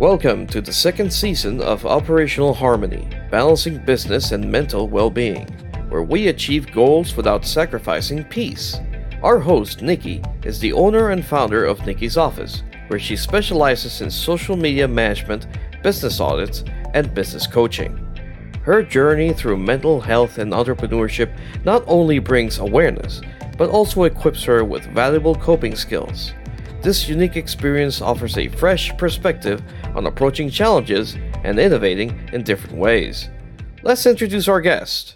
Welcome to the second season of Operational Harmony, balancing business and mental well-being, where we achieve goals without sacrificing peace. Our host, Nikki, is the owner and founder of Nikki's Office, where she specializes in social media management, business audits, and business coaching. Her journey through mental health and entrepreneurship not only brings awareness, but also equips her with valuable coping skills. This unique experience offers a fresh perspective on approaching challenges and innovating in different ways. Let's introduce our guest.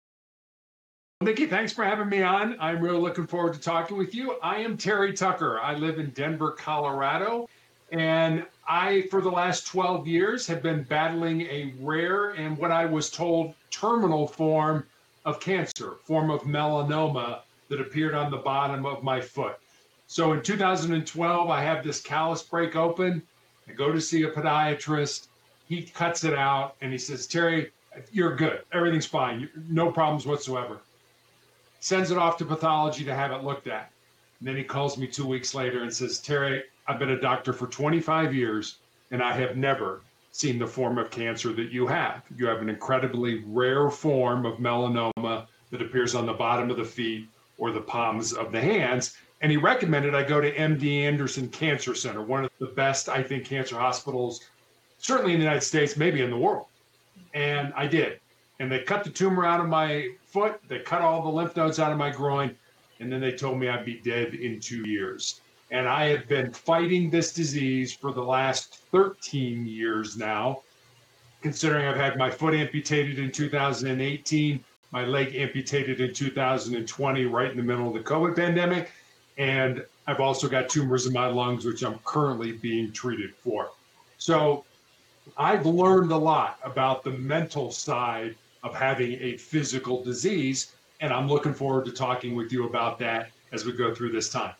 Nikki, thanks for having me on. I'm really looking forward to talking with you. I am Terry Tucker. I live in Denver, Colorado, and I, for the last 12 years, have been battling a rare and what I was told terminal form of cancer, form of melanoma that appeared on the bottom of my foot. So in 2012, I have this callus break open. I go to see a podiatrist. He cuts it out and he says, Terry, you're good. Everything's fine. No problems whatsoever. Sends it off to pathology to have it looked at. And then he calls me 2 weeks later and says, Terry, I've been a doctor for 25 years and I have never seen the form of cancer that you have. You have an incredibly rare form of melanoma that appears on the bottom of the feet or the palms of the hands. And he recommended I go to MD Anderson Cancer Center, one of the best, I think, cancer hospitals, certainly in the United States, maybe in the world. And I did. And they cut the tumor out of my foot. They cut all the lymph nodes out of my groin. And then they told me I'd be dead in 2 years. And I have been fighting this disease for the last 13 years now, considering I've had my foot amputated in 2018, my leg amputated in 2020, right in the middle of the COVID pandemic. And I've also got tumors in my lungs, which I'm currently being treated for. So I've learned a lot about the mental side of having a physical disease, and I'm looking forward to talking with you about that as we go through this time.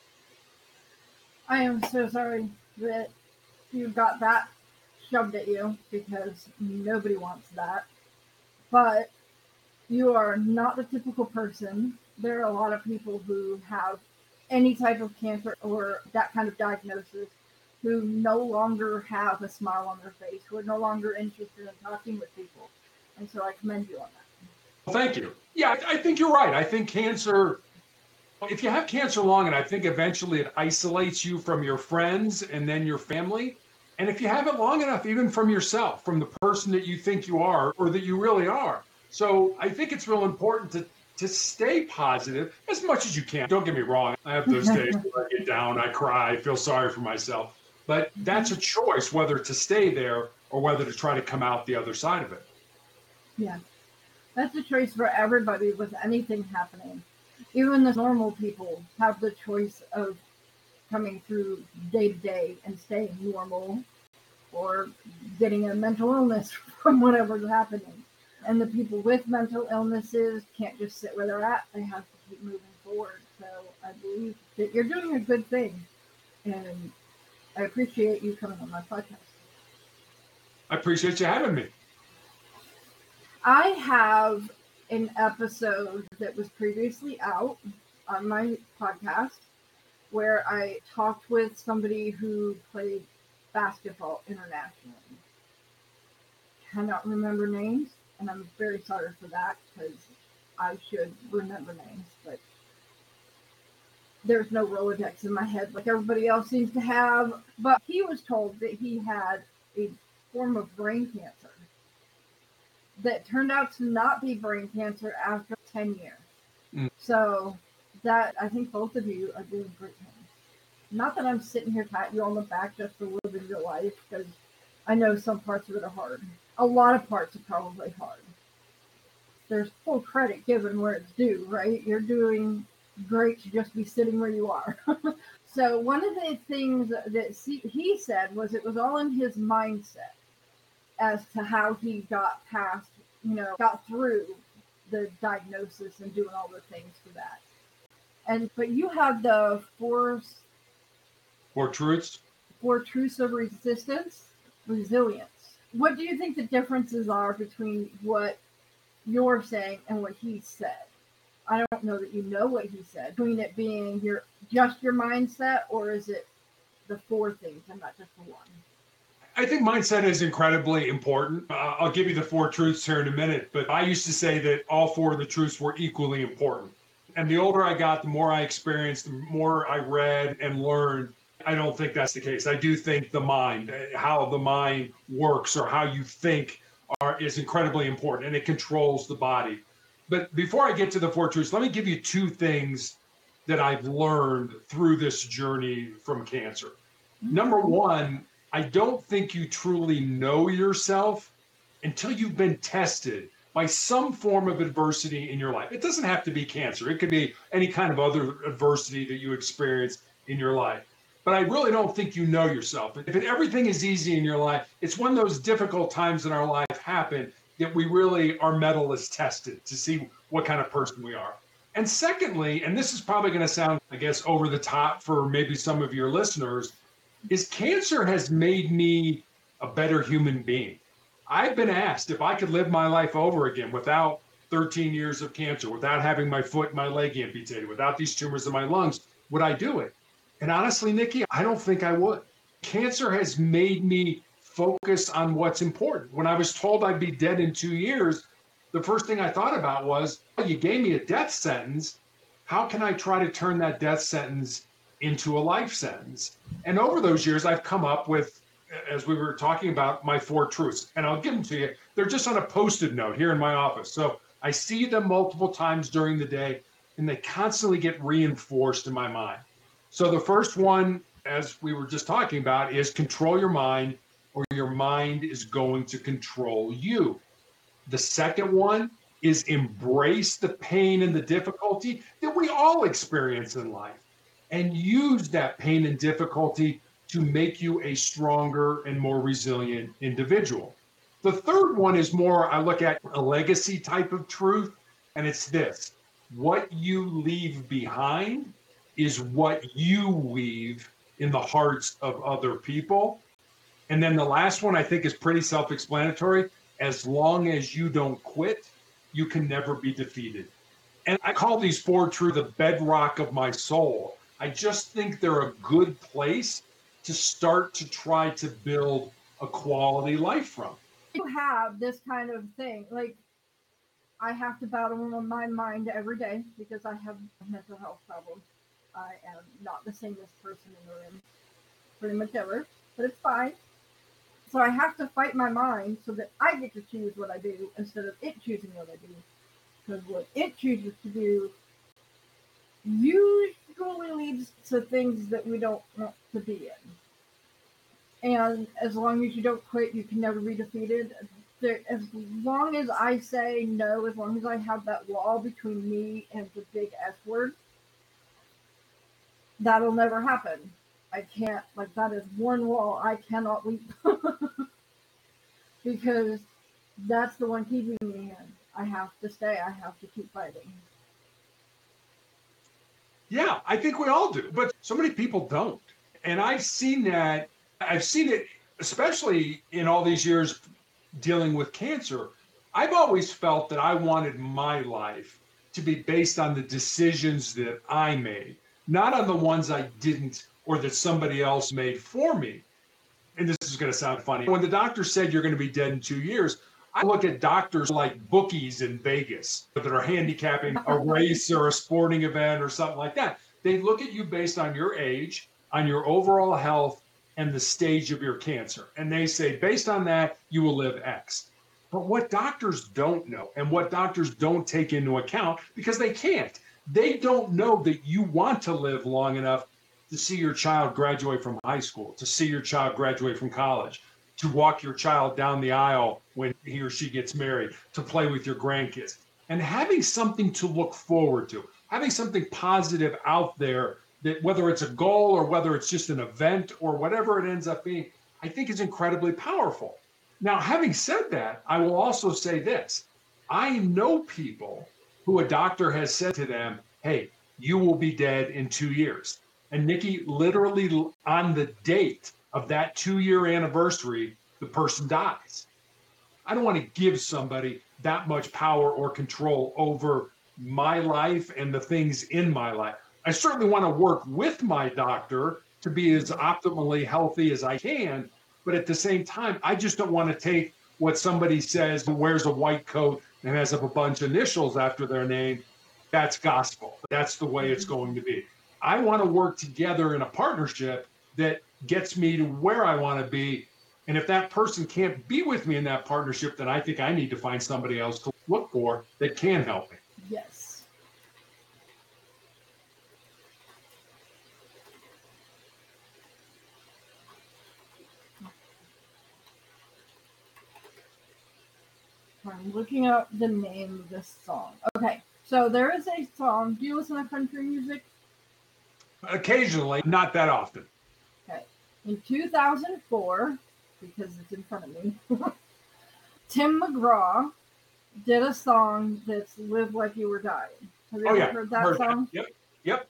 I am so sorry that you got that shoved at you because nobody wants that. But you are not the typical person. There are a lot of people who have any type of cancer or that kind of diagnosis who no longer have a smile on their face, who are no longer interested in talking with people. And so I commend you on that. Well, thank you. Yeah, I think you're right. I think cancer, if you have cancer long enough, I think eventually it isolates you from your friends and then your family. And if you have it long enough, even from yourself, from the person that you think you are or that you really are. So I think it's real important to stay positive as much as you can. Don't get me wrong. I have those days where I get down, I cry, I feel sorry for myself. But that's a choice, whether to stay there or whether to try to come out the other side of it. Yeah, that's a choice for everybody with anything happening. Even the normal people have the choice of coming through day to day and staying normal or getting a mental illness from whatever's happening. And the people with mental illnesses can't just sit where they're at. They have to keep moving forward. So I believe that you're doing a good thing. And I appreciate you coming on my podcast. I appreciate you having me. I have an episode that was previously out on my podcast where I talked with somebody who played basketball internationally. Cannot remember names, and I'm very sorry for that because I should remember names, but there's no Rolodex in my head like everybody else seems to have. But he was told that he had a form of brain cancer that turned out to not be brain cancer after 10 years. So that, I think both of you are doing great things. Not that I'm sitting here patting you on the back just for living your life, because I know some parts of it are hard. A lot of parts are probably hard. There's full credit given where it's due, right? You're doing great to just be sitting where you are. So one of the things that he said was it was all in his mindset as to how he got past, got through the diagnosis and doing all the things for that. But you have the four truths of resilience. What do you think the differences are between what you're saying and what he said? I don't know that you know what he said. Between it being just your mindset, or is it the four things and not just the one? I think mindset is incredibly important. I'll give you the four truths here in a minute, but I used to say that all four of the truths were equally important. And the older I got, the more I experienced, the more I read and learned. I don't think that's the case. I do think the mind, how the mind works or how you think is incredibly important, and it controls the body. But before I get to the four truths, let me give you two things that I've learned through this journey from cancer. Number one, I don't think you truly know yourself until you've been tested by some form of adversity in your life. It doesn't have to be cancer. It could be any kind of other adversity that you experience in your life. But I really don't think you know yourself. If everything is easy in your life, it's when those difficult times in our life happen that we really, our mettle is tested to see what kind of person we are. And secondly, and this is probably going to sound, I guess, over the top for maybe some of your listeners, is cancer has made me a better human being. I've been asked if I could live my life over again without 13 years of cancer, without having my foot and my leg amputated, without these tumors in my lungs, would I do it? And honestly, Nikki, I don't think I would. Cancer has made me focus on what's important. When I was told I'd be dead in 2 years, the first thing I thought about was, well, you gave me a death sentence. How can I try to turn that death sentence into a life sentence? And over those years, I've come up with, as we were talking about, my four truths. And I'll give them to you. They're just on a Post-it note here in my office. So I see them multiple times during the day, and they constantly get reinforced in my mind. So the first one, as we were just talking about, is control your mind, or your mind is going to control you. The second one is embrace the pain and the difficulty that we all experience in life, and use that pain and difficulty to make you a stronger and more resilient individual. The third one is more, I look at a legacy type of truth, and it's this: what you leave behind is what you weave in the hearts of other people. And then the last one I think is pretty self-explanatory. As long as you don't quit, you can never be defeated. And I call these four truths the bedrock of my soul. I just think they're a good place to start to try to build a quality life from. You have this kind of thing. Like, I have to battle on my mind every day because I have mental health problems. I am not the safest person in the room, pretty much ever, but it's fine. So I have to fight my mind so that I get to choose what I do instead of it choosing what I do. Because what it chooses to do usually leads to things that we don't want to be in. And as long as you don't quit, you can never be defeated. As long as I say no, as long as I have that wall between me and the big S word, that'll never happen. I can't, like, that is one wall I cannot leap. Because that's the one keeping me in. I have to stay. I have to keep fighting. Yeah, I think we all do, but so many people don't. And I've seen that. I've seen it, especially in all these years dealing with cancer. I've always felt that I wanted my life to be based on the decisions that I made, not on the ones I didn't or that somebody else made for me. And this is going to sound funny. When the doctor said you're going to be dead in 2 years, I look at doctors like bookies in Vegas that are handicapping a race or a sporting event or something like that. They look at you based on your age, on your overall health, and the stage of your cancer. And they say, based on that, you will live X. But what doctors don't know, and what doctors don't take into account, because they can't, they don't know that you want to live long enough to see your child graduate from high school, to see your child graduate from college, to walk your child down the aisle when he or she gets married, to play with your grandkids. And having something to look forward to, having something positive out there, that whether it's a goal or whether it's just an event or whatever it ends up being, I think is incredibly powerful. Now, having said that, I will also say this. I know people who a doctor has said to them, hey, you will be dead in 2 years. And Nikki, literally on the date of that 2-year anniversary, the person dies. I don't want to give somebody that much power or control over my life and the things in my life. I certainly want to work with my doctor to be as optimally healthy as I can, But at the same time, I just don't want to take what somebody says who wears a white coat and has a bunch of initials after their name. That's gospel. That's the way it's going to be. I want to work together in a partnership that gets me to where I want to be. And if that person can't be with me in that partnership, then I think I need to find somebody else to look for that can help me. Yes. I'm looking up the name of this song. Okay, so there is a song. Do you listen to country music? Occasionally, not that often. Okay. In 2004, because it's in front of me, Tim McGraw did a song that's Live Like You Were Dying. Have you ever heard that song? That. Yep.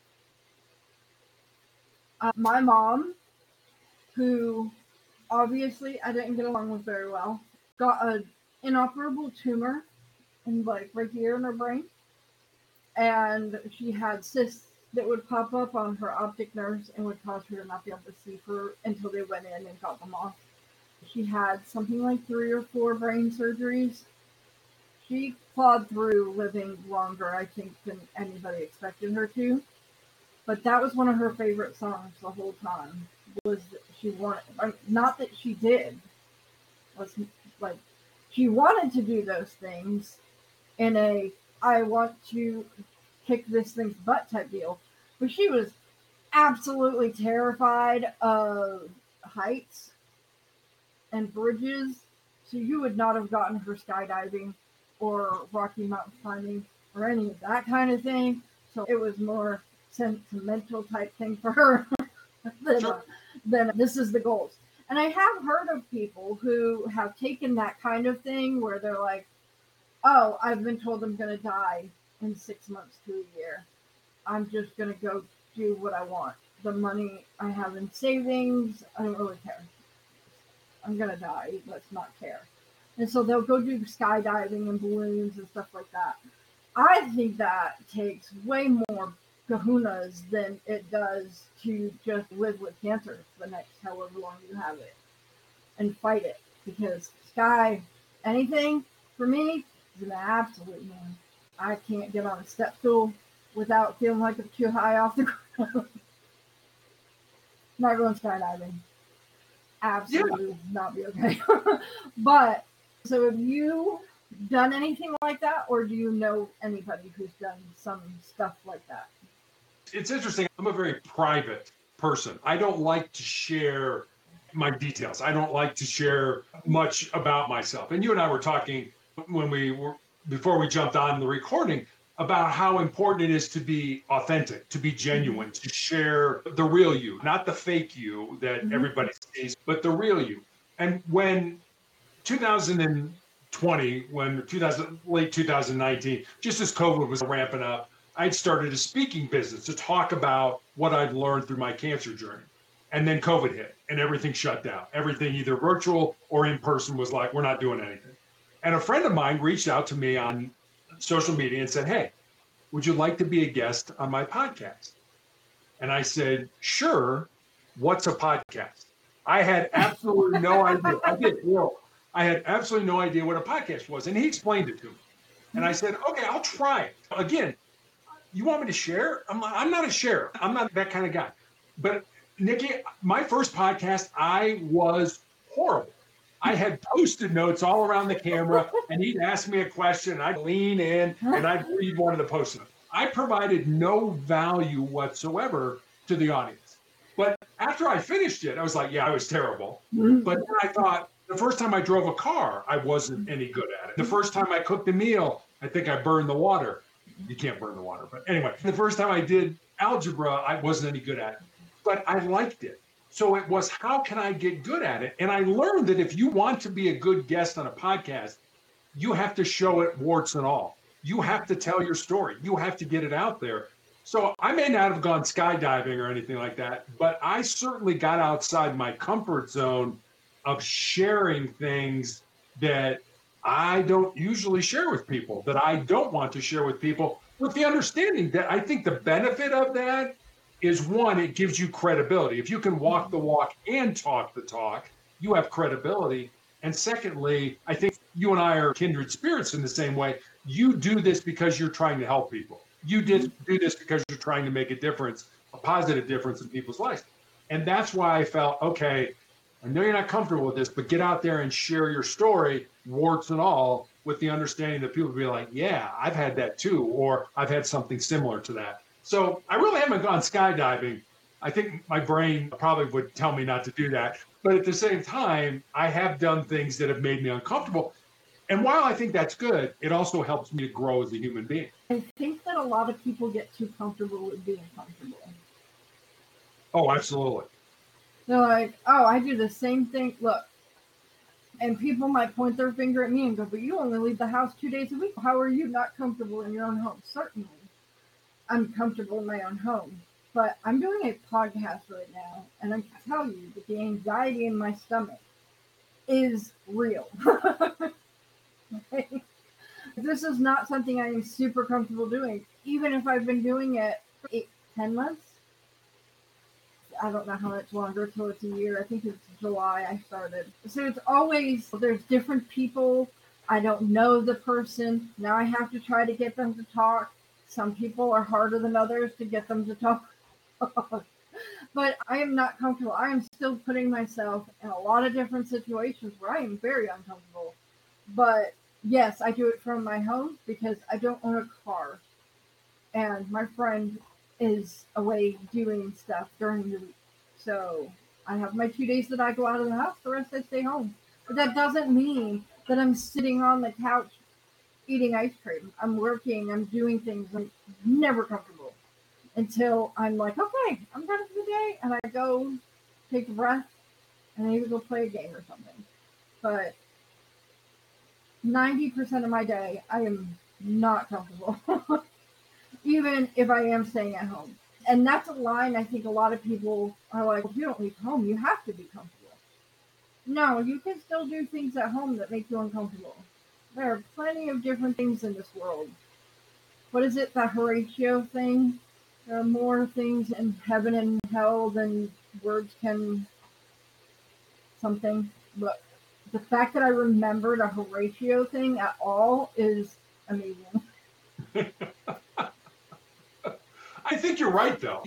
My mom, who obviously I didn't get along with very well, got an inoperable tumor in right here in her brain. And she had cysts that would pop up on her optic nerves and would cause her to not be able to see for until they went in and got them off. She had something like 3 or 4 brain surgeries. She clawed through living longer, I think, than anybody expected her to. But that was one of her favorite songs the whole time. Was that she wanted, not that she did, was like she wanted to do those things in a I want to kick this thing's butt type deal. But she was absolutely terrified of heights and bridges. So you would not have gotten her skydiving or Rocky Mountain climbing or any of that kind of thing. So it was more sentimental type thing for her than this is the goals. And I have heard of people who have taken that kind of thing where they're like, oh, I've been told I'm going to die in 6 months to a year. I'm just going to go do what I want. The money I have in savings, I don't really care. I'm going to die. Let's not care. And so they'll go do skydiving and balloons and stuff like that. I think that takes way more kahunas than it does to just live with cancer for the next however long you have it and fight it. Because anything for me is an absolute no. I can't get on a step stool without feeling like I'm too high off the ground. Not going skydiving. Absolutely not be okay. But so have you done anything like that, or do you know anybody who's done some stuff like that? It's interesting. I'm a very private person. I don't like to share my details. I don't like to share much about myself. And you and I were talking before we jumped on the recording about how important it is to be authentic, to be genuine, to share the real you, not the fake you that everybody sees, but the real you. And when late 2019, just as COVID was ramping up, I'd started a speaking business to talk about what I'd learned through my cancer journey. And then COVID hit and everything shut down. Everything either virtual or in person was like, we're not doing anything. And a friend of mine reached out to me on social media and said, hey, would you like to be a guest on my podcast? And I said, sure. What's a podcast? I had absolutely no idea. I had absolutely no idea what a podcast was. And he explained it to me. And I said, okay, I'll try it. Again, you want me to share? I'm not a sharer. I'm not that kind of guy. But Nikki, my first podcast, I was horrible. I had Post-it notes all around the camera, and he'd ask me a question, and I'd lean in, and I'd read one of the Post-it notes. I provided no value whatsoever to the audience. But after I finished it, I was like, yeah, I was terrible. But then I thought, the first time I drove a car, I wasn't any good at it. The first time I cooked a meal, I think I burned the water. You can't burn the water. But anyway, the first time I did algebra, I wasn't any good at it. But I liked it. So it was, how can I get good at it? And I learned that if you want to be a good guest on a podcast, you have to show it warts and all. You have to tell your story. You have to get it out there. So I may not have gone skydiving or anything like that, but I certainly got outside my comfort zone of sharing things that I don't usually share with people, that I don't want to share with people, with the understanding that I think the benefit of that is, one, it gives you credibility. If you can walk the walk and talk the talk, you have credibility. And secondly, I think you and I are kindred spirits in the same way. You do this because you're trying to help people. You did do this because you're trying to make a difference, a positive difference in people's lives. And that's why I felt, okay, I know you're not comfortable with this, but get out there and share your story, warts and all, with the understanding that people will be like, yeah, I've had that too, or I've had something similar to that. So I really haven't gone skydiving. I think my brain probably would tell me not to do that. But at the same time, I have done things that have made me uncomfortable. And while I think that's good, it also helps me to grow as a human being. I think that a lot of people get too comfortable with being comfortable. Oh, absolutely. They're like, oh, I do the same thing. Look, and people might point their finger at me and go, but you only leave the house 2 days a week. How are you not comfortable in your own home? Certainly, I'm comfortable in my own home. But I'm doing a podcast right now, and I can tell you that the anxiety in my stomach is real. This is not something I am super comfortable doing, even if I've been doing it for 10 months. I don't know how much longer till it's a year. I think it's July I started. So it's always, there's different people. I don't know the person. Now I have to try to get them to talk. Some people are harder than others to get them to talk. But I am not comfortable. I am still putting myself in a lot of different situations where I am very uncomfortable. But yes, I do it from my home because I don't own a car. And my friend is away doing stuff during the week. So I have my 2 days that I go out of the house, the rest I stay home. But that doesn't mean that I'm sitting on the couch eating ice cream. I'm working, I'm doing things. I'm never comfortable until I'm like, okay, I'm done for the day. And I go take a breath and maybe go play a game or something. But 90% of my day, I am not comfortable. Even if I am staying at home. And that's a line I think a lot of people are like, if you don't leave home, you have to be comfortable. No, you can still do things at home that make you uncomfortable. There are plenty of different things in this world. What is it, the Horatio thing? There are more things in heaven and hell than words can something. But the fact that I remembered a Horatio thing at all is amazing. I think you're right, though.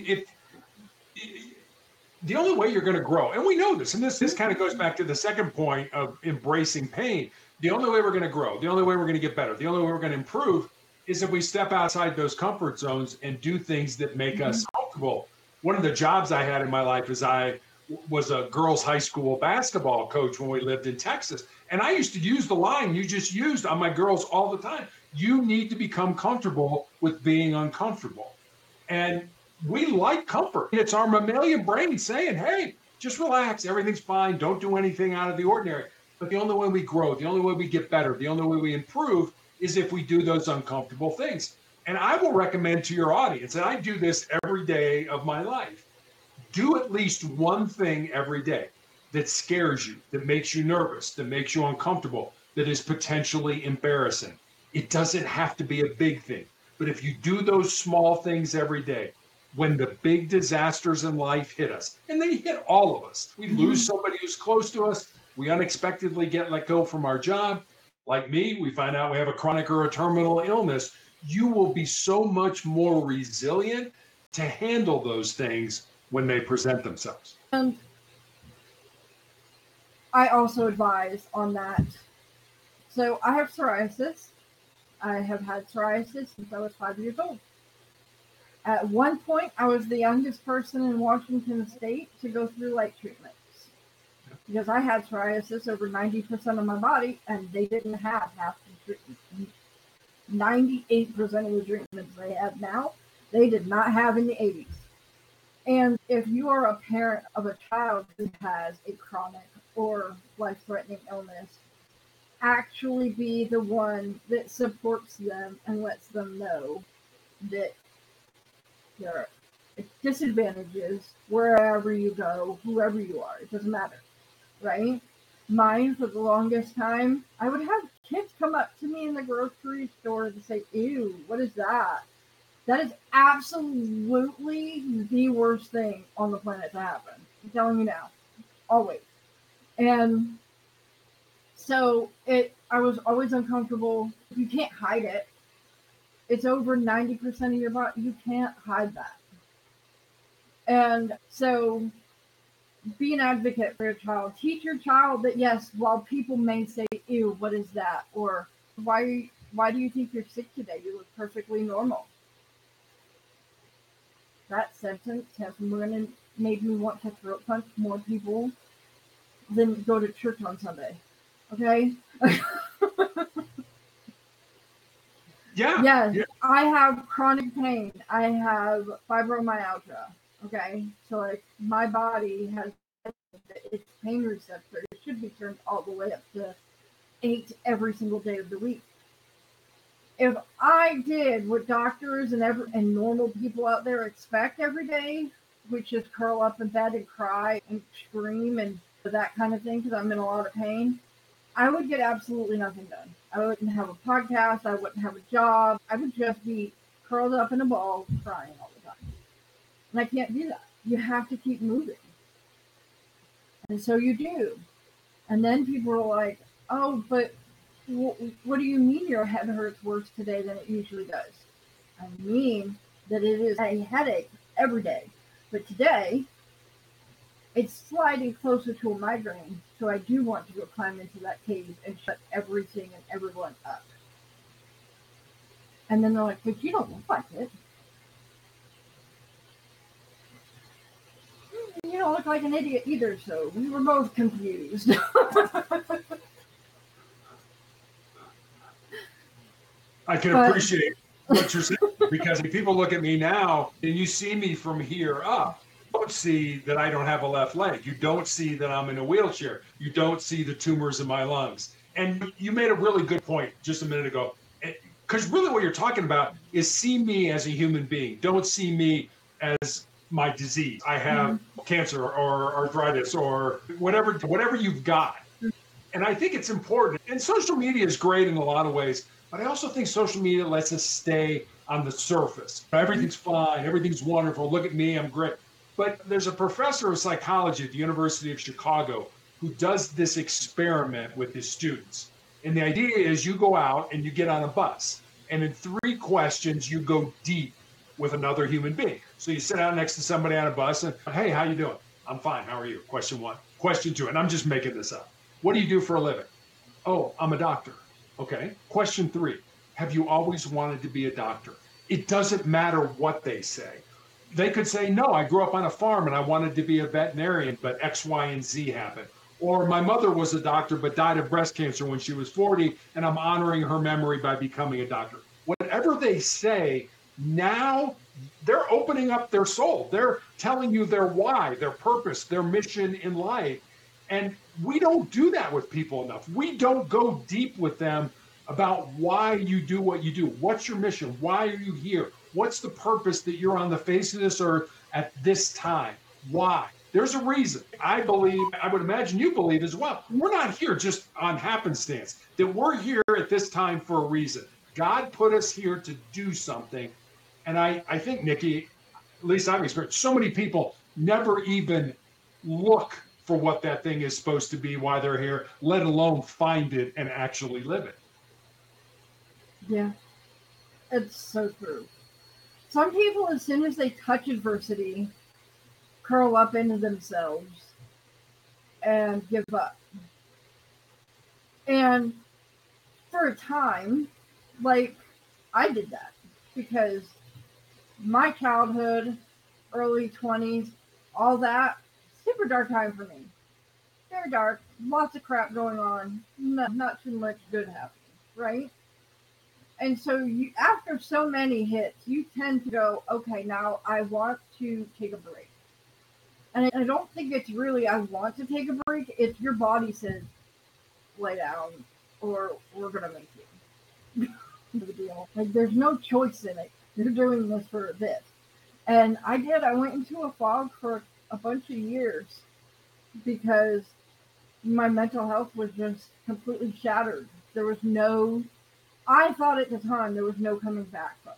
The only way you're going to grow, and we know this, and this kind of goes back to the second point of embracing pain. The only way we're going to grow, the only way we're going to get better, the only way we're going to improve is if we step outside those comfort zones and do things that make us comfortable. One of the jobs I had in my life is I was a girls' high school basketball coach when we lived in Texas. And I used to use the line you just used on my girls all the time. You need to become comfortable with being uncomfortable. And we like comfort. It's our mammalian brain saying, hey, just relax. Everything's fine. Don't do anything out of the ordinary. But the only way we grow, the only way we get better, the only way we improve is if we do those uncomfortable things. And I will recommend to your audience, and I do this every day of my life, do at least one thing every day that scares you, that makes you nervous, that makes you uncomfortable, that is potentially embarrassing. It doesn't have to be a big thing. But if you do those small things every day, when the big disasters in life hit us, and they hit all of us, we lose somebody who's close to us, we unexpectedly get let go from our job. Like me, we find out we have a chronic or a terminal illness. You will be so much more resilient to handle those things when they present themselves. And I also advise on that. So I have psoriasis. I have had psoriasis since I was 5 years old. At one point, I was the youngest person in Washington State to go through light treatments because I had psoriasis over 90% of my body, and they didn't have half the treatment. 98% of the treatments they have now, they did not have in the 80s. And if you are a parent of a child who has a chronic or life-threatening illness, actually be the one that supports them and lets them know that there are disadvantages wherever you go, whoever you are. It doesn't matter, right? Mine, for the longest time, I would have kids come up to me in the grocery store and say, ew, what is that? That is absolutely the worst thing on the planet to happen. I'm telling you now. Always. And so I was always uncomfortable. You can't hide it. It's over 90% of your body. You can't hide that. And so be an advocate for your child. Teach your child that, yes, while people may say, ew, what is that? Or why do you think you're sick today? You look perfectly normal. That sentence has made me want to throat punch more people than go to church on Sunday. Okay? Yeah. Yes, I have chronic pain. I have fibromyalgia. Okay? So like my body has its pain receptor. It should be turned all the way up to 8 every single day of the week. If I did what doctors and normal people out there expect every day, which is curl up in bed and cry and scream and that kind of thing because I'm in a lot of pain, I would get absolutely nothing done. I wouldn't have a podcast. I wouldn't have a job. I would just be curled up in a ball crying all the time. And I can't do that. You have to keep moving. And so you do. And then people are like, oh, but what do you mean your head hurts worse today than it usually does? I mean that it is a headache every day. But today, it's sliding closer to a migraine. So I do want to go climb into that cave and shut everything and everyone up. And then they're like, but you don't look like it. You don't look like an idiot either, so we were both confused. I can appreciate what you're saying because if people look at me now and you see me from here up, you don't see that I don't have a left leg. You don't see that I'm in a wheelchair. You don't see the tumors in my lungs. And you made a really good point just a minute ago. Because really what you're talking about is see me as a human being. Don't see me as my disease. I have cancer or arthritis or whatever you've got. And I think it's important. And social media is great in a lot of ways. But I also think social media lets us stay on the surface. Everything's fine. Everything's wonderful. Look at me. I'm great. But there's a professor of psychology at the University of Chicago who does this experiment with his students. And the idea is you go out and you get on a bus. And in 3 questions, you go deep with another human being. So you sit out next to somebody on a bus and, hey, how you doing? I'm fine. How are you? Question 1. Question 2, and I'm just making this up. What do you do for a living? Oh, I'm a doctor. Okay. Question 3, have you always wanted to be a doctor? It doesn't matter what they say. They could say, no, I grew up on a farm and I wanted to be a veterinarian, but X, Y, and Z happened. Or my mother was a doctor but died of breast cancer when she was 40, and I'm honoring her memory by becoming a doctor. Whatever they say, now they're opening up their soul. They're telling you their why, their purpose, their mission in life. And we don't do that with people enough. We don't go deep with them about why you do what you do. What's your mission? Why are you here? What's the purpose that you're on the face of this earth at this time? Why? There's a reason. I believe, I would imagine you believe as well. We're not here just on happenstance, that we're here at this time for a reason. God put us here to do something. And I think, Nikki, at least I've experienced, so many people never even look for what that thing is supposed to be, why they're here, let alone find it and actually live it. Yeah, it's so true. Some people, as soon as they touch adversity, curl up into themselves and give up. And for a time, like, I did that because my childhood, early 20s, all that, super dark time for me. Very dark, lots of crap going on, not too much good happening, right? And so you, after so many hits, you tend to go, okay, now I want to take a break. And I don't think it's really, I want to take a break. It's your body says, lay down, or we're going to make you. The deal. Like, there's no choice in it. You're doing this for this. And I did. I went into a fog for a bunch of years because my mental health was just completely shattered. There was no, I thought at the time there was no coming back from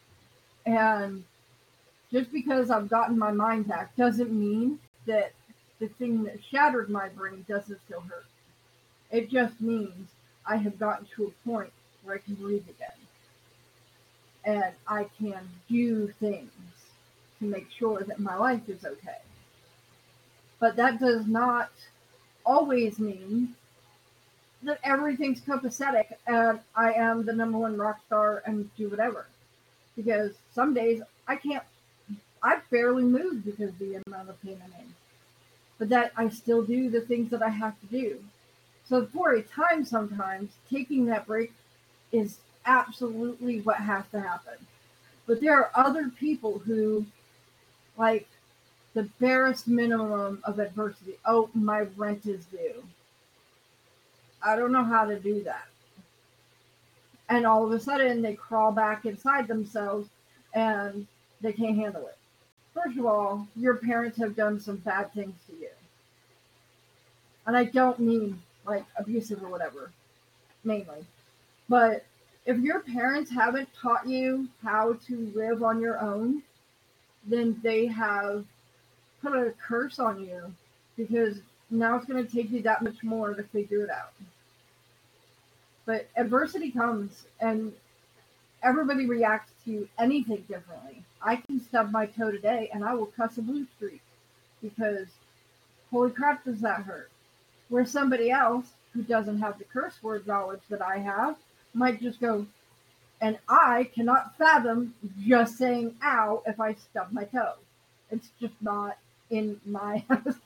it. And just because I've gotten my mind back doesn't mean that the thing that shattered my brain doesn't still hurt. It just means I have gotten to a point where I can breathe again. And I can do things to make sure that my life is okay. But that does not always mean that everything's copacetic and I am the number one rock star and do whatever. Because some days I barely move because of the amount of pain I'm in. But that I still do the things that I have to do. So for a time sometimes, taking that break is absolutely what has to happen. But there are other people who, like, the barest minimum of adversity. Oh, my rent is due. I don't know how to do that. And all of a sudden, they crawl back inside themselves and they can't handle it. First of all, your parents have done some bad things to you. And I don't mean like abusive or whatever, mainly. But if your parents haven't taught you how to live on your own, then they have put a curse on you because now it's going to take you that much more to figure it out. But adversity comes and everybody reacts to anything differently. I can stub my toe today and I will cuss a blue streak because holy crap, does that hurt? Where somebody else who doesn't have the curse word knowledge that I have might just go, and I cannot fathom just saying ow if I stub my toe. It's just not in my house.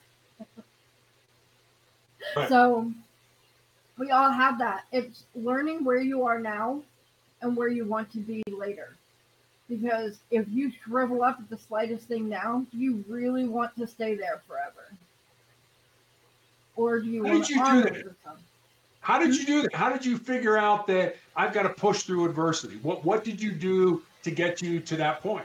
Right. So we all have that. It's learning where you are now and where you want to be later. Because if you shrivel up at the slightest thing now, do you really want to stay there forever? Or do you How want did to you do honor that? the sun? How did you do that? How did you figure out that I've got to push through adversity? What did you do to get you to that point?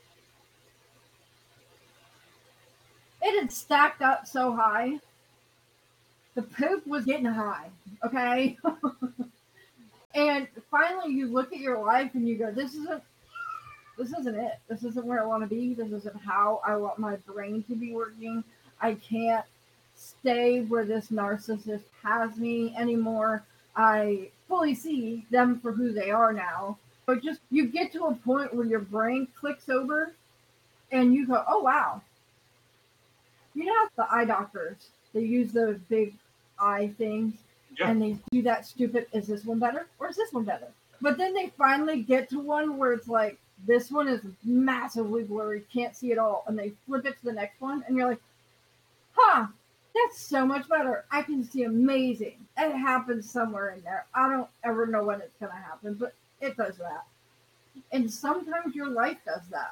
It had stacked up so high. The poop was getting high, okay? And finally you look at your life and you go, this isn't it. This isn't where I want to be. This isn't how I want my brain to be working. I can't stay where this narcissist has me anymore. I fully see them for who they are now. But just you get to a point where your brain clicks over and you go, oh wow. You know the eye doctors, they use those big eye things and they do that stupid, is this one better or is this one better? But then they finally get to one where it's like, this one is massively blurry, can't see it all. And they flip it to the next one and you're like, huh, that's so much better. I can see amazing. It happens somewhere in there. I don't ever know when it's going to happen, but it does that. And sometimes your life does that.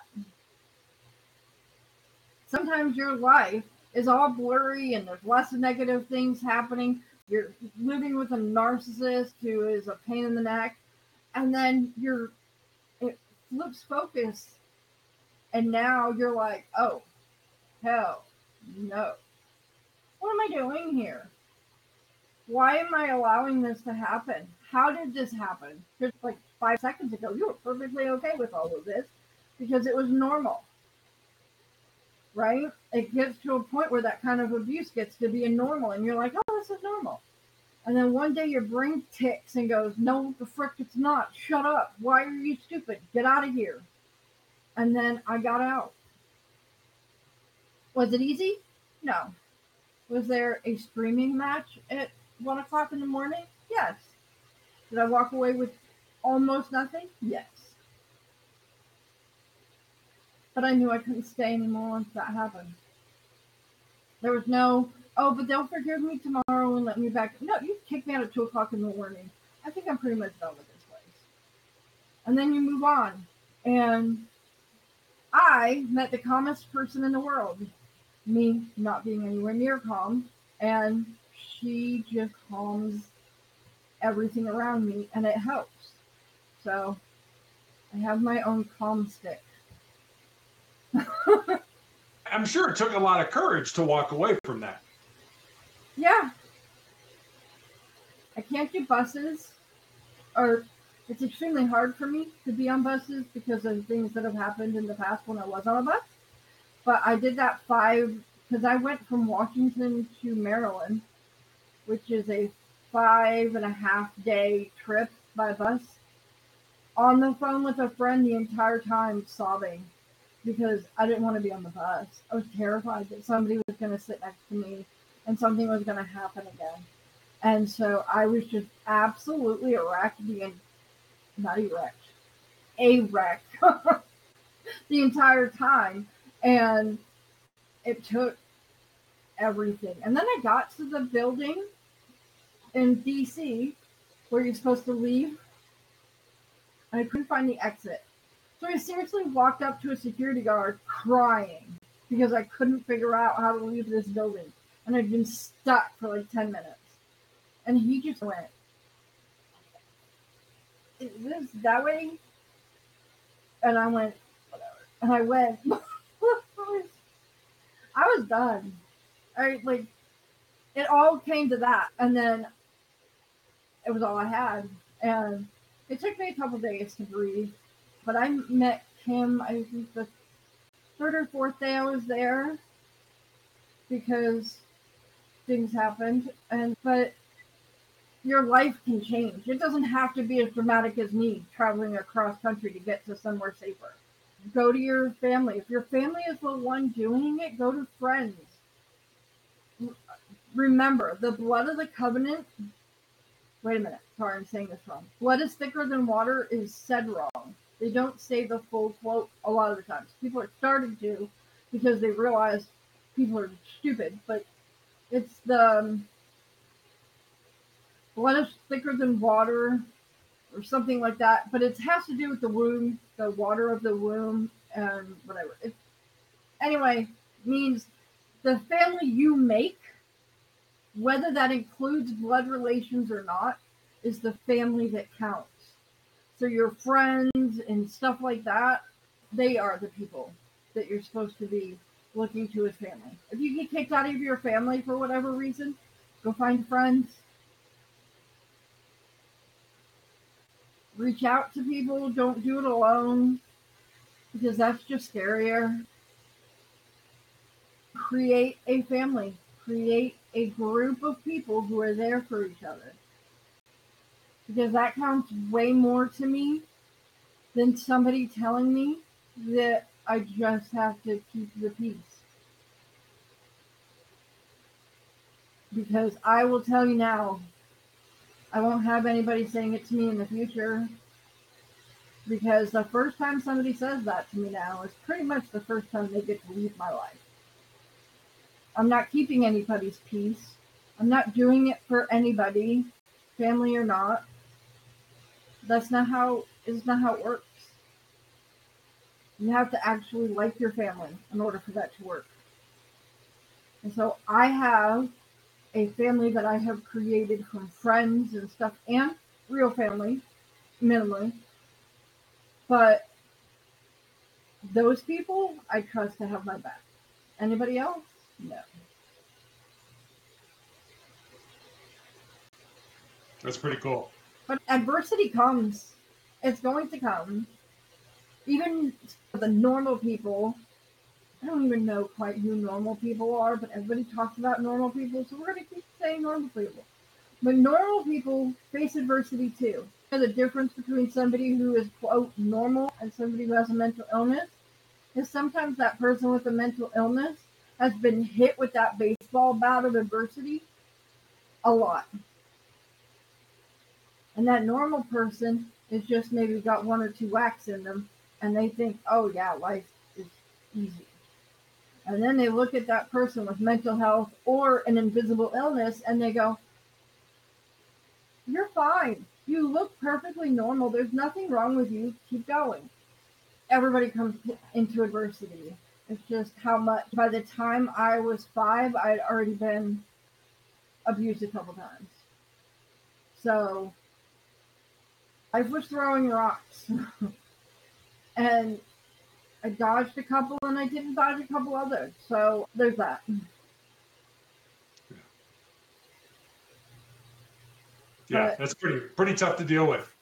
Sometimes your life is all blurry and there's lots of negative things happening. You're living with a narcissist who is a pain in the neck. And then it flips focus. And now you're like, oh, hell no. What am I doing here? Why am I allowing this to happen? How did this happen? Just like 5 seconds ago, you were perfectly okay with all of this because it was normal. Right? It gets to a point where that kind of abuse gets to be a normal, and you're like, oh, this is normal. And then one day your brain ticks and goes, no, the frick it's not. Shut up. Why are you stupid? Get out of here. And then I got out. Was it easy? No. Was there a screaming match at 1 o'clock in the morning? Yes. Did I walk away with almost nothing? Yes. But I knew I couldn't stay anymore once that happened. There was no, oh, but they'll forgive me tomorrow and let me back. No, you kicked me out at 2 o'clock in the morning. I think I'm pretty much done with this place. And then you move on. And I met the calmest person in the world. Me not being anywhere near calm. And she just calms everything around me and it helps. So I have my own calm stick. I'm sure it took a lot of courage to walk away from that. Yeah. I can't do buses, or it's extremely hard for me to be on buses because of things that have happened in the past when I was on a bus. But I did that 5 because I went from Washington to Maryland, which is a 5.5 day trip by bus, on the phone with a friend the entire time sobbing because I didn't want to be on the bus. I was terrified that somebody was going to sit next to me and something was going to happen again. And so I was just absolutely not erect, a wreck the entire time. And it took everything. And then I got to the building in DC where you're supposed to leave, and I couldn't find the exit. So I seriously walked up to a security guard crying because I couldn't figure out how to leave this building. And I'd been stuck for like 10 minutes. And he just went, "Is this that way?" And I went, "Whatever." And I went, I was done. It all came to that. And then it was all I had. And it took me a couple days to breathe. But I met him, I think the third or fourth day I was there, because things happened. But your life can change. It doesn't have to be as dramatic as me traveling across country to get to somewhere safer. Go to your family. If your family is the one doing it, go to friends. Remember, the blood of the covenant. Wait a minute. Sorry, I'm saying this wrong. Blood is thicker than water is said wrong. They don't say the full quote a lot of the times. People are starting to because they realize people are stupid, but it's the blood is thicker than water or something like that. But it has to do with the womb, the water of the womb, and whatever. Anyway, means the family you make, whether that includes blood relations or not, is the family that counts. So your friends and stuff like that, they are the people that you're supposed to be looking to as family. If you get kicked out of your family for whatever reason, go find friends. Reach out to people. Don't do it alone, because that's just scarier. Create a family. Create a group of people who are there for each other. Because that counts way more to me than somebody telling me that I just have to keep the peace. Because I will tell you now, I won't have anybody saying it to me in the future. Because the first time somebody says that to me now is pretty much the first time they get to leave my life. I'm not keeping anybody's peace. I'm not doing it for anybody, family or not. It's not how it works. You have to actually like your family in order for that to work. And so I have a family that I have created from friends and stuff, and real family, minimally. But those people I trust to have my back. Anybody else? No. That's pretty cool. But adversity comes. It's going to come. Even the normal people, I don't even know quite who normal people are, but everybody talks about normal people, so we're going to keep saying normal people. But normal people face adversity too. The difference between somebody who is, quote, normal and somebody who has a mental illness is sometimes that person with a mental illness has been hit with that baseball bat of adversity a lot. And that normal person is just maybe got one or two whacks in them, and they think, oh yeah, life is easy. And then they look at that person with mental health or an invisible illness, and they go, you're fine. You look perfectly normal. There's nothing wrong with you. Keep going. Everybody comes into adversity. It's just how much. By the time I was 5, I'd already been abused a couple times. So life was throwing rocks. And I dodged a couple and I didn't dodge a couple others. So there's that. Yeah, that's pretty tough to deal with.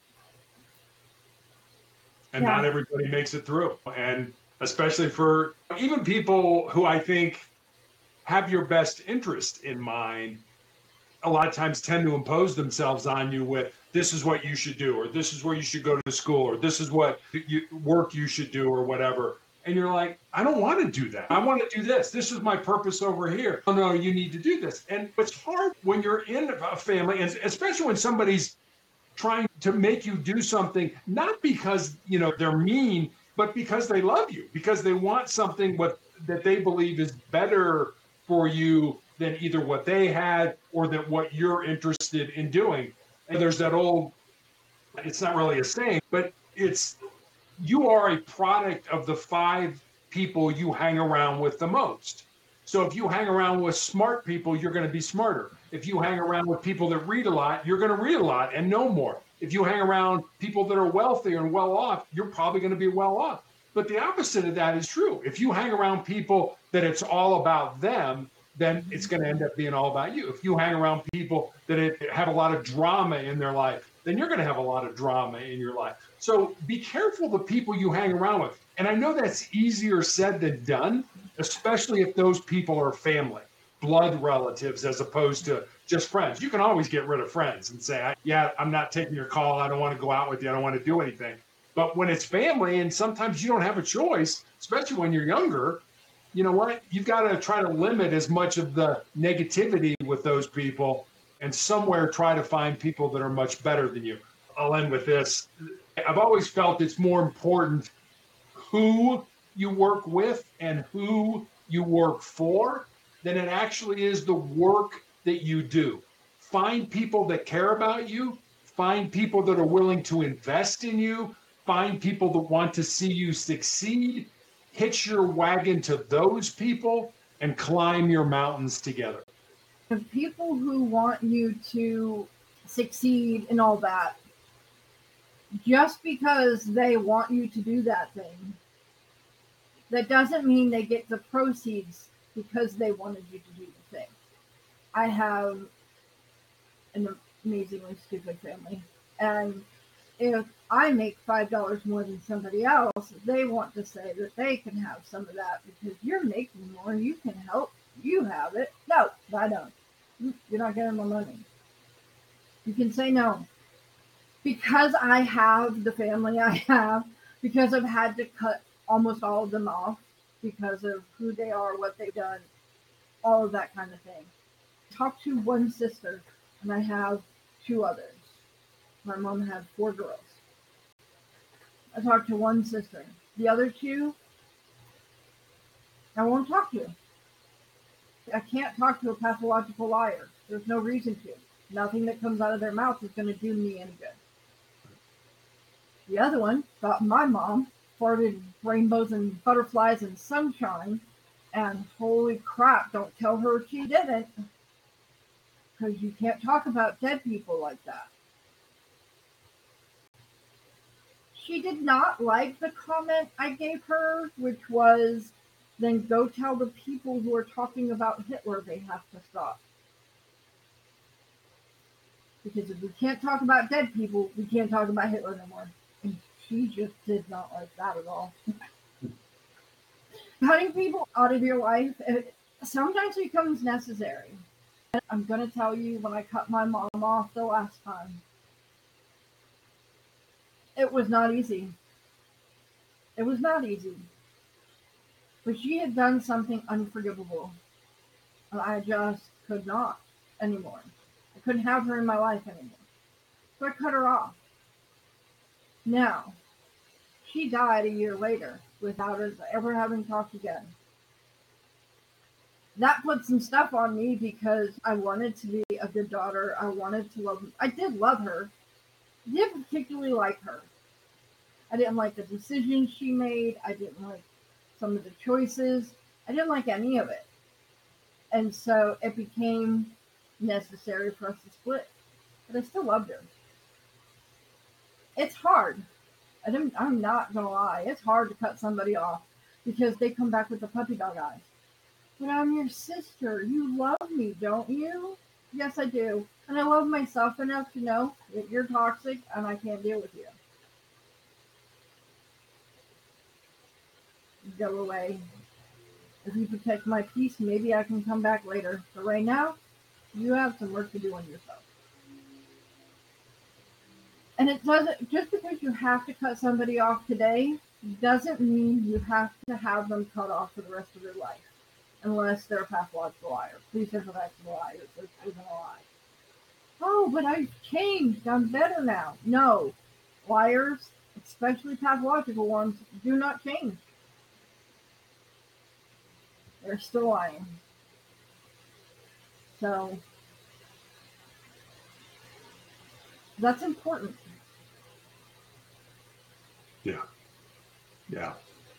And not everybody makes it through. And especially for even people who I think have your best interest in mind a lot of times tend to impose themselves on you with this is what you should do, or this is where you should go to school, or this is what work you should do, or whatever. And you're like, I don't want to do that. I want to do this. This is my purpose over here. Oh, no, you need to do this. And it's hard when you're in a family, and especially when somebody's trying to make you do something, not because, they're mean, but because they love you, because they want something that they believe is better for you than either what they had or that what you're interested in doing. And there's that old, it's not really a saying, but it's, you are a product of the 5 people you hang around with the most. So if you hang around with smart people, you're going to be smarter. If you hang around with people that read a lot, you're going to read a lot and know more. If you hang around people that are wealthy and well off, you're probably going to be well off. But the opposite of that is true. If you hang around people that it's all about them, then it's going to end up being all about you. If you hang around people that have a lot of drama in their life, then you're going to have a lot of drama in your life. So be careful the people you hang around with. And I know that's easier said than done, especially if those people are family, blood relatives, as opposed to just friends. You can always get rid of friends and say, yeah, I'm not taking your call. I don't want to go out with you. I don't want to do anything. But when it's family, and sometimes you don't have a choice, especially when you're younger, you know what? You've got to try to limit as much of the negativity with those people and somewhere try to find people that are much better than you. I'll end with this. I've always felt it's more important who you work with and who you work for than it actually is the work that you do. Find people that care about you, find people that are willing to invest in you, find people that want to see you succeed, hitch your wagon to those people, and climb your mountains together. The people who want you to succeed and all that, just because they want you to do that thing, that doesn't mean they get the proceeds because they wanted you to do the thing. I have an amazingly stupid family, and if I make $5 more than somebody else, they want to say that they can have some of that because you're making more, you can help, you have it. No, I don't. You're not getting my money. You can say no. Because I have the family I have, because I've had to cut almost all of them off because of who they are, what they've done, all of that kind of thing. Talk to one sister, and I have 2 others. My mom had 4 girls. I talked to one sister. The other 2, I won't talk to. I can't talk to a pathological liar. There's no reason to. Nothing that comes out of their mouth is going to do me any good. The other one thought my mom farted rainbows and butterflies and sunshine, and holy crap, don't tell her she didn't, because you can't talk about dead people like that. She did not like the comment I gave her, which was, then go tell the people who are talking about Hitler they have to stop. Because if we can't talk about dead people, we can't talk about Hitler no more. And she just did not like that at all. Cutting people out of your life, it sometimes becomes necessary. I'm going to tell you, when I cut my mom off the last time, it was not easy. It was not easy. But she had done something unforgivable. And I just could not anymore. I couldn't have her in my life anymore. So I cut her off. Now, she died a year later without us ever having talked again. That put some stuff on me because I wanted to be a good daughter. I wanted to love her. I did love her. I didn't particularly like her. I didn't like the decisions she made. I didn't like some of the choices. I didn't like any of it. And so it became necessary for us to split. But I still loved her. It's hard. I'm not going to lie. It's hard to cut somebody off because they come back with the puppy dog eyes. But I'm your sister. You love me, don't you? Yes, I do. And I love myself enough to know that you're toxic and I can't deal with you. Go away. If you protect my peace, maybe I can come back later. But right now, you have some work to do on yourself. And it doesn't, just because you have to cut somebody off today, doesn't mean you have to have them cut off for the rest of their life. Unless they're a pathological liar. Please don't go back to the liars. They're even a lie. Oh, but I've changed. I'm better now. No. Liars, especially pathological ones, do not change. They're still lying. So, that's important. Yeah. Yeah.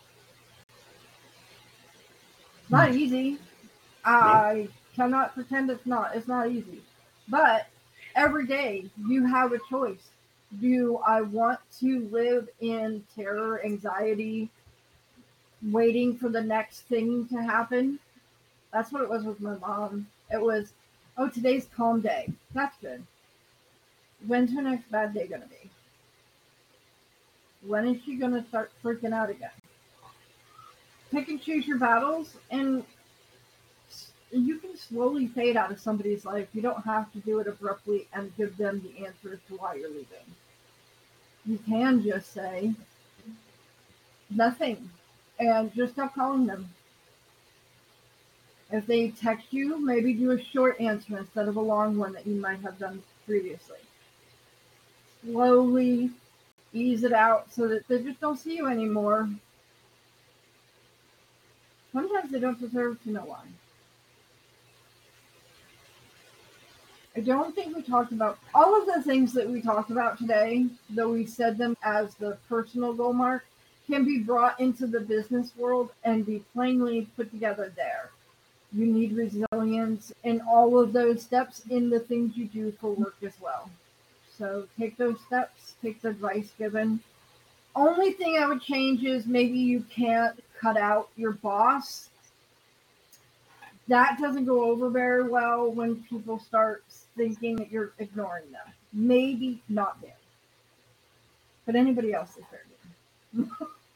It's not easy. I cannot pretend it's not. It's not easy. But every day you have a choice. Do I want to live in terror, anxiety, waiting for the next thing to happen? That's what it was with my mom. It was, oh, today's calm day. That's good. When's her next bad day going to be? When is she going to start freaking out again? Pick and choose your battles, and you can slowly fade out of somebody's life. You don't have to do it abruptly and give them the answer as to why you're leaving. You can just say nothing and just stop calling them. If they text you, maybe do a short answer instead of a long one that you might have done previously. Slowly ease it out so that they just don't see you anymore. Sometimes they don't deserve to know why. I don't think we talked about all of the things that we talked about today, though we said them as the personal goal mark, can be brought into the business world and be plainly put together there. You need resilience in all of those steps in the things you do for work as well. So take those steps, take the advice given. Only thing I would change is maybe you can't cut out your boss. That doesn't go over very well when people start thinking that you're ignoring them. Maybe not them, but anybody else is fair game.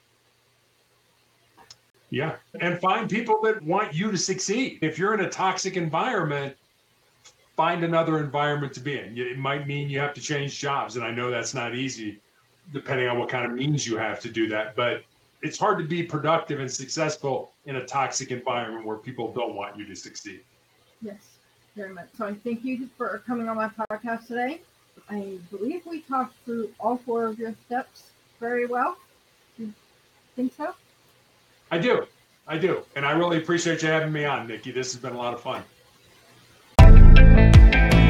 Yeah. And find people that want you to succeed. If you're in a toxic environment, find another environment to be in. It might mean you have to change jobs. And I know that's not easy, depending on what kind of means you have to do that. But it's hard to be productive and successful in a toxic environment where people don't want you to succeed. Yes, very much. So I thank you for coming on my podcast today. I believe we talked through all 4 of your steps very well. Do you think so? I do. And I really appreciate you having me on, Nikki. This has been a lot of fun.